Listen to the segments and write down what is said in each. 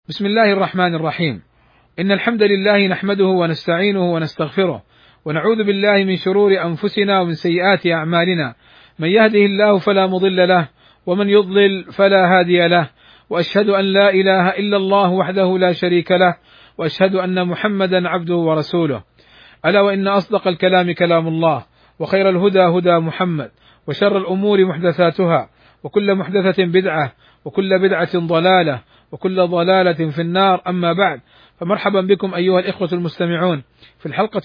بسم الله الرحمن الرحيم. إن الحمد لله نحمده ونستعينه ونستغفره، ونعوذ بالله من شرور أنفسنا ومن سيئات أعمالنا، من يهده الله فلا مضل له، ومن يضلل فلا هادي له، وأشهد أن لا إله إلا الله وحده لا شريك له، وأشهد أن محمدا عبده ورسوله. ألا وإن أصدق الكلام كلام الله، وخير الهدى هدى محمد، وشر الأمور محدثاتها، وكل محدثة بدعة، وكل بدعة ضلالة، وكل ضلالة في النار. أما بعد، فمرحبا بكم أيها الإخوة المستمعون في الحلقة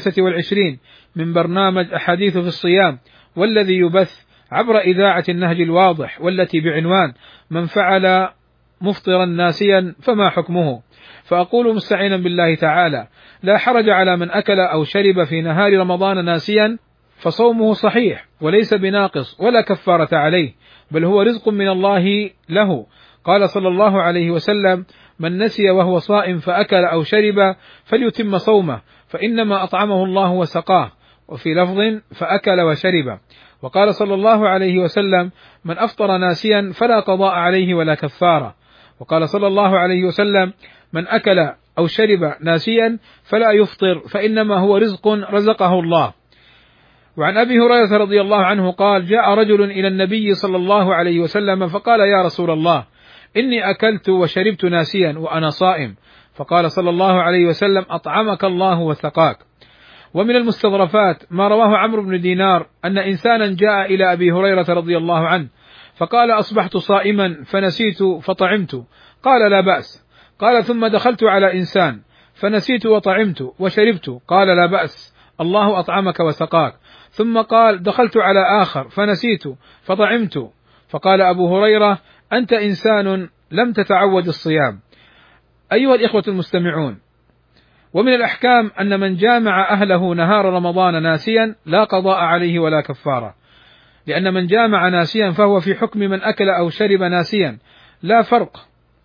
26 من برنامج أحاديث في الصيام، والذي يبث عبر إذاعة النهج الواضح، والتي بعنوان من فعل مفطرا ناسيا فما حكمه. فأقول مستعينا بالله تعالى: لا حرج على من أكل أو شرب في نهار رمضان ناسيا، فصومه صحيح وليس بناقص ولا كفارة عليه، بل هو رزق من الله له. قال صلى الله عليه وسلم: من نسي وهو صائم فأكل أو شرب فليتم صومه، فإنما أطعمه الله وسقاه. وفي لفظ: فأكل وشرب. وقال صلى الله عليه وسلم: من أفطر ناسيا فلا قضاء عليه ولا كفارة. وقال صلى الله عليه وسلم: من أكل أو شرب ناسيا فلا يفطر، فإنما هو رزق رزقه الله. وعن أبي هريرة رضي الله عنه قال: جاء رجل إلى النبي صلى الله عليه وسلم فقال: يا رسول الله، إني أكلت وشربت ناسيا وأنا صائم. فقال صلى الله عليه وسلم: أطعمك الله وسقاك. ومن المستظرفات ما رواه عمرو بن دينار أن إنسانا جاء إلى أبي هريرة رضي الله عنه فقال: أصبحت صائما فنسيت فطعمت. قال: لا بأس. قال: ثم دخلت على إنسان فنسيت وطعمت وشربت. قال: لا بأس، الله أطعمك وسقاك. ثم قال: دخلت على آخر فنسيت فطعمت. فقال أبو هريرة: أنت إنسان لم تتعود الصيام. أيها الإخوة المستمعون، ومن الأحكام أن من جامع أهله نهار رمضان ناسيا لا قضاء عليه ولا كفارة، لأن من جامع ناسيا فهو في حكم من أكل أو شرب ناسيا، لا فرق.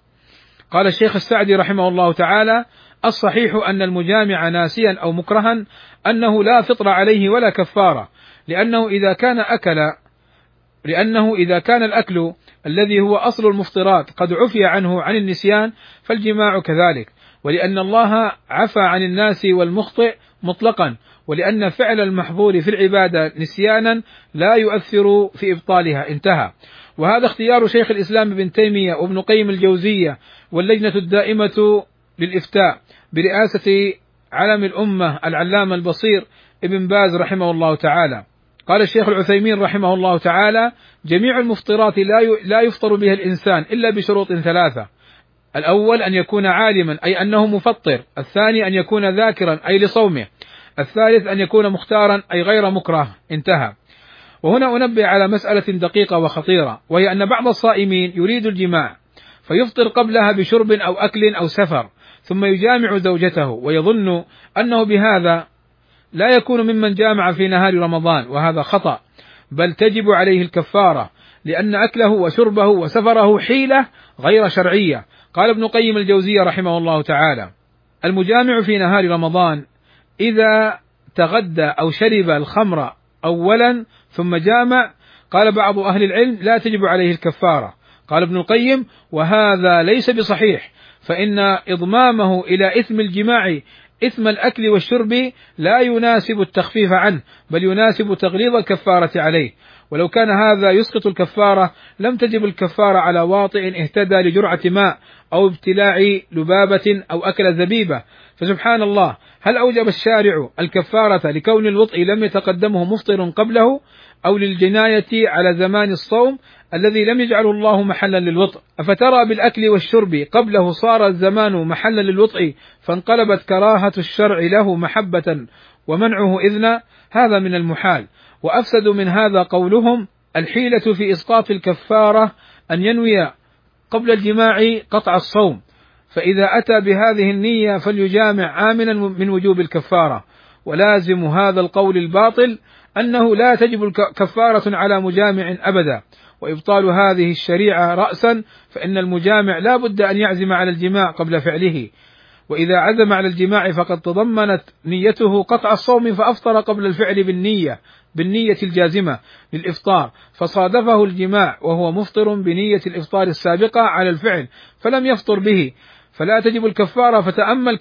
قال الشيخ السعدي رحمه الله تعالى: الصحيح أن المجامع ناسيا أو مكرها أنه لا فطر عليه ولا كفارة، لأنه إذا كان الأكل الذي هو أصل المفطرات قد عفي عنه عن النسيان، فالجماع كذلك، ولأن الله عفى عن الناس والمخطئ مطلقا، ولأن فعل المحظور في العبادة نسيانا لا يؤثر في إبطالها. انتهى. وهذا اختيار شيخ الإسلام ابن تيمية وابن قيم الجوزية واللجنة الدائمة للإفتاء برئاسة علم الأمة العلامة البصير ابن باز رحمه الله تعالى. قال الشيخ العثيمين رحمه الله تعالى: جميع المفطرات لا يفطر بها الإنسان إلا بشروط 3: الأول أن يكون عالما أي أنه مفطر، الثاني أن يكون ذاكرا أي لصومه، الثالث أن يكون مختارا أي غير مكره. انتهى. وهنا أنبه على مسألة دقيقة وخطيرة، وهي أن بعض الصائمين يريد الجماع فيفطر قبلها بشرب أو أكل أو سفر، ثم يجامع زوجته ويظن أنه بهذا لا يكون ممن جامع في نهار رمضان، وهذا خطأ، بل تجب عليه الكفارة، لأن أكله وشربه وسفره حيلة غير شرعية. قال ابن قيم الجوزية رحمه الله تعالى: المجامع في نهار رمضان إذا تغدى أو شرب الخمر أولا ثم جامع، قال بعض أهل العلم لا تجب عليه الكفارة. قال ابن القيم: وهذا ليس بصحيح، فإن إضمامه إلى إثم الجماع إثم الأكل والشرب لا يناسب التخفيف عنه، بل يناسب تغليظ الكفارة عليه. ولو كان هذا يسقط الكفارة لم تجب الكفارة على واطئ اهتدى لجرعة ماء أو ابتلاع لبابة أو أكل زبيبة. فسبحان الله، هل أوجب الشارع الكفارة لكون الوطء لم يتقدمه مفطر قبله، أو للجناية على زمان الصوم الذي لم يجعله الله محلا للوطء؟ أفترى بالأكل والشرب قبله صار الزمان محلا للوطء، فانقلبت كراهة الشرع له محبة ومنعه إذنا؟ هذا من المحال. وأفسد من هذا قولهم: الحيلة في إسقاط الكفارة أن ينوي قبل الجماع قطع الصوم، فإذا أتى بهذه النية فليجامع آمنا من وجوب الكفارة. ولازم هذا القول الباطل أنه لا تجب كفارة على مجامع أبدا، وإبطال هذه الشريعة رأسا، فإن المجامع لا بد أن يعزم على الجماع قبل فعله، وإذا عزم على الجماع فقد تضمنت نيته قطع الصوم، فأفطر قبل الفعل بالنية الجازمة للإفطار، فصادفه الجماع وهو مفطر بنية الإفطار السابقة على الفعل فلم يفطر به، فلا تجب الكفارة. فتأمل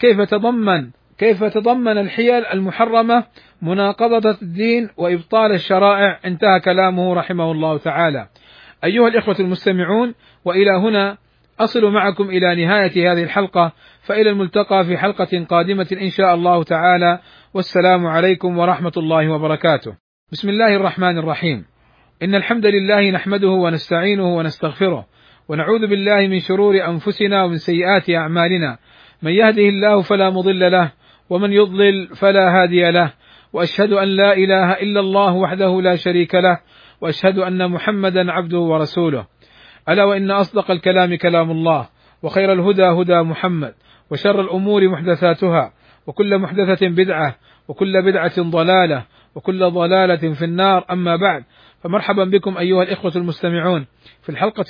كيف تضمن الحيل المحرمة مناقضة الدين وإبطال الشرائع. انتهى كلامه رحمه الله تعالى. أيها الإخوة المستمعون، وإلى هنا أصل معكم إلى نهاية هذه الحلقة، فإلى الملتقى في حلقة قادمة إن شاء الله تعالى، والسلام عليكم ورحمة الله وبركاته. بسم الله الرحمن الرحيم. إن الحمد لله نحمده ونستعينه ونستغفره، ونعوذ بالله من شرور أنفسنا ومن سيئات أعمالنا، من يهده الله فلا مضل له، ومن يضلل فلا هادي له، وأشهد أن لا إله إلا الله وحده لا شريك له، وأشهد أن محمدا عبده ورسوله. ألا وإن أصدق الكلام كلام الله، وخير الهدى هدى محمد، وشر الأمور محدثاتها، وكل محدثة بدعة، وكل بدعة ضلالة، وكل ضلالة في النار. أما بعد، فمرحبا بكم أيها الإخوة المستمعون في الحلقة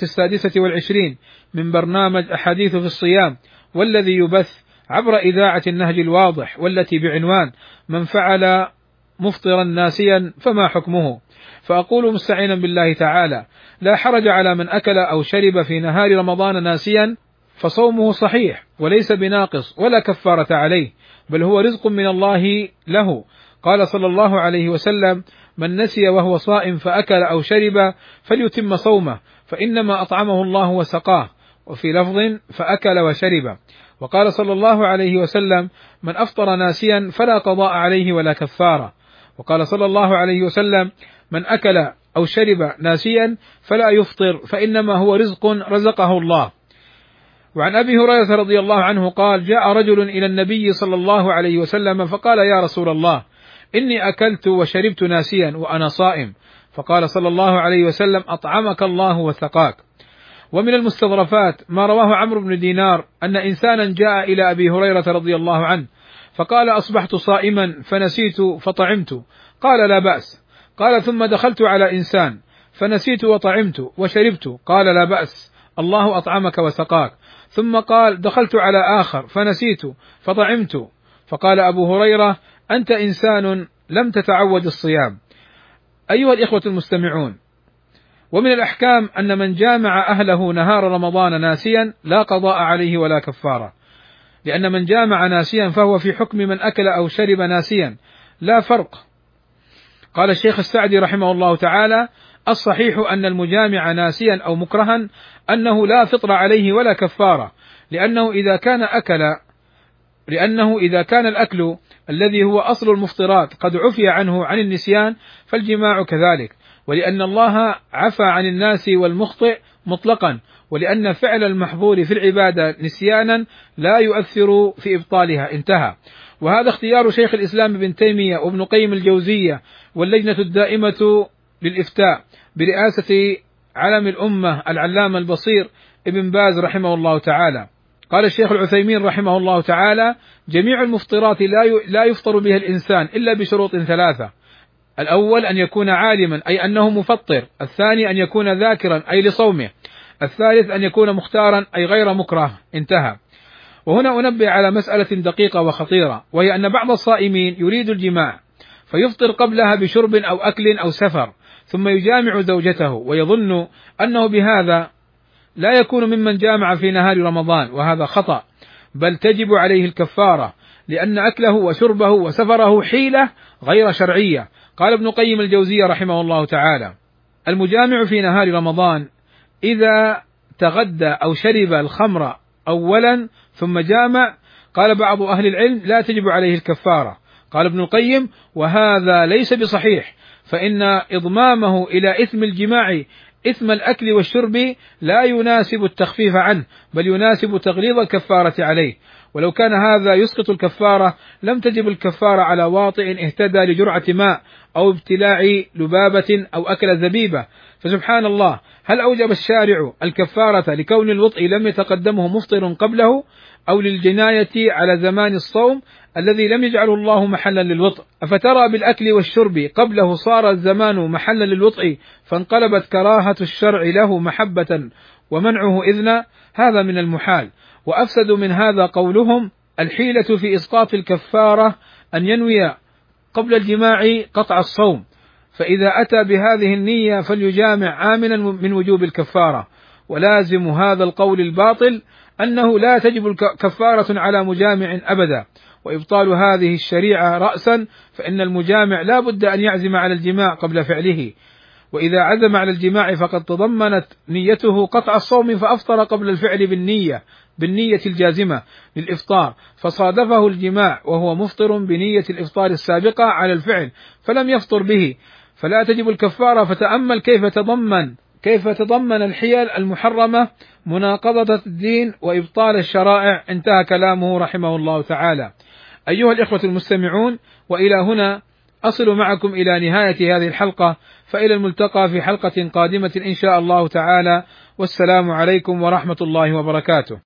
26 من برنامج أحاديث في الصيام، والذي يبث عبر إذاعة النهج الواضح، والتي بعنوان من فعل مفطرا ناسيا فما حكمه. فأقول مستعينا بالله تعالى: لا حرج على من أكل أو شرب في نهار رمضان ناسيا، فصومه صحيح وليس بناقص ولا كفارة عليه، بل هو رزق من الله له. قال صلى الله عليه وسلم: من نسي وهو صائم فأكل أو شرب فليتم صومه، فإنما أطعمه الله وسقاه. وفي لفظ: فأكل وشرب. وقال صلى الله عليه وسلم: من أفطر ناسيا فلا قضاء عليه ولا كفارة. وقال صلى الله عليه وسلم: من أكل أو شرب ناسيا فلا يفطر، فإنما هو رزق رزقه الله. وعن أبي هريرة رضي الله عنه قال: جاء رجل إلى النبي صلى الله عليه وسلم فقال: يا رسول الله، إني أكلت وشربت ناسيا وأنا صائم. فقال صلى الله عليه وسلم: أطعمك الله وسقاك. ومن المستظرفات ما رواه عمرو بن دينار أن إنسانا جاء إلى أبي هريرة رضي الله عنه فقال: أصبحت صائما فنسيت فطعمت. قال: لا بأس. قال: ثم دخلت على إنسان فنسيت وطعمت وشربت. قال: لا بأس، الله أطعمك وسقاك. ثم قال: دخلت على آخر فنسيت فطعمت. فقال أبو هريرة: أنت إنسان لم تتعود الصيام. أيها الإخوة المستمعون، ومن الأحكام أن من جامع أهله نهار رمضان ناسيا لا قضاء عليه ولا كفارة، لأن من جامع ناسيا فهو في حكم من أكل أو شرب ناسيا، لا فرق. قال الشيخ السعدي رحمه الله تعالى: الصحيح أن المجامع ناسيا أو مكرها أنه لا فطر عليه ولا كفارة، لأنه إذا كان الأكل الذي هو أصل المفطرات قد عفي عنه عن النسيان، فالجماع كذلك، ولأن الله عفى عن الناس والمخطئ مطلقا، ولأن فعل المحظور في العبادة نسيانا لا يؤثر في إبطالها. انتهى. وهذا اختيار شيخ الإسلام ابن تيمية وابن قيم الجوزية واللجنة الدائمة للإفتاء برئاسة علم الأمة العلامة البصير ابن باز رحمه الله تعالى. قال الشيخ العثيمين رحمه الله تعالى: جميع المفطرات لا يفطر بها الإنسان إلا بشروط 3: الأول أن يكون عالما أي أنه مفطر، الثاني أن يكون ذاكرا أي لصومه، الثالث أن يكون مختارا أي غير مكره. انتهى. وهنا أنبه على مسألة دقيقة وخطيرة، وهي أن بعض الصائمين يريد الجماع فيفطر قبلها بشرب أو أكل أو سفر، ثم يجامع زوجته ويظن أنه بهذا لا يكون ممن جامع في نهار رمضان، وهذا خطأ، بل تجب عليه الكفارة، لأن أكله وشربه وسفره حيلة غير شرعية. قال ابن قيم الجوزية رحمه الله تعالى: المجامع في نهار رمضان إذا تغدى أو شرب الخمر أولا ثم جامع، قال بعض أهل العلم لا تجب عليه الكفارة. قال ابن القيم: وهذا ليس بصحيح، فإن إضمامه إلى إثم الجماع إثم الأكل والشرب لا يناسب التخفيف عنه، بل يناسب تغليظ الكفارة عليه. ولو كان هذا يسقط الكفارة لم تجب الكفارة على واطئ اهتدى لجرعة ماء أو ابتلاع لبابة أو أكل زبيبة. فسبحان الله، هل أوجب الشارع الكفارة لكون الوطء لم يتقدمه مفطر قبله، أو للجناية على زمان الصوم الذي لم يجعله الله محلا للوطء؟ أفترى بالأكل والشرب قبله صار الزمان محلا للوطء، فانقلبت كراهة الشرع له محبة ومنعه إذنا؟ هذا من المحال. وأفسد من هذا قولهم: الحيلة في إسقاط الكفارة أن ينوي قبل الجماع قطع الصوم، فإذا أتى بهذه النية فليجامع آمنا من وجوب الكفارة. ولازم هذا القول الباطل أنه لا تجب كفارة على مجامع أبدا، وإبطال هذه الشريعة رأسا، فإن المجامع لا بد أن يعزم على الجماع قبل فعله، وإذا عزم على الجماع فقد تضمنت نيته قطع الصوم فأفطر قبل الفعل بالنية الجازمة للإفطار، فصادفه الجماع وهو مفطر بنية الإفطار السابقة على الفعل فلم يفطر به، فلا تجب الكفارة. فتأمل كيف تضمن الحيل المحرمة مناقضة الدين وإبطال الشرائع. انتهى كلامه رحمه الله تعالى. أيها الإخوة المستمعون، وإلى هنا أصل معكم إلى نهاية هذه الحلقة، فإلى الملتقى في حلقة قادمة إن شاء الله تعالى، والسلام عليكم ورحمة الله وبركاته.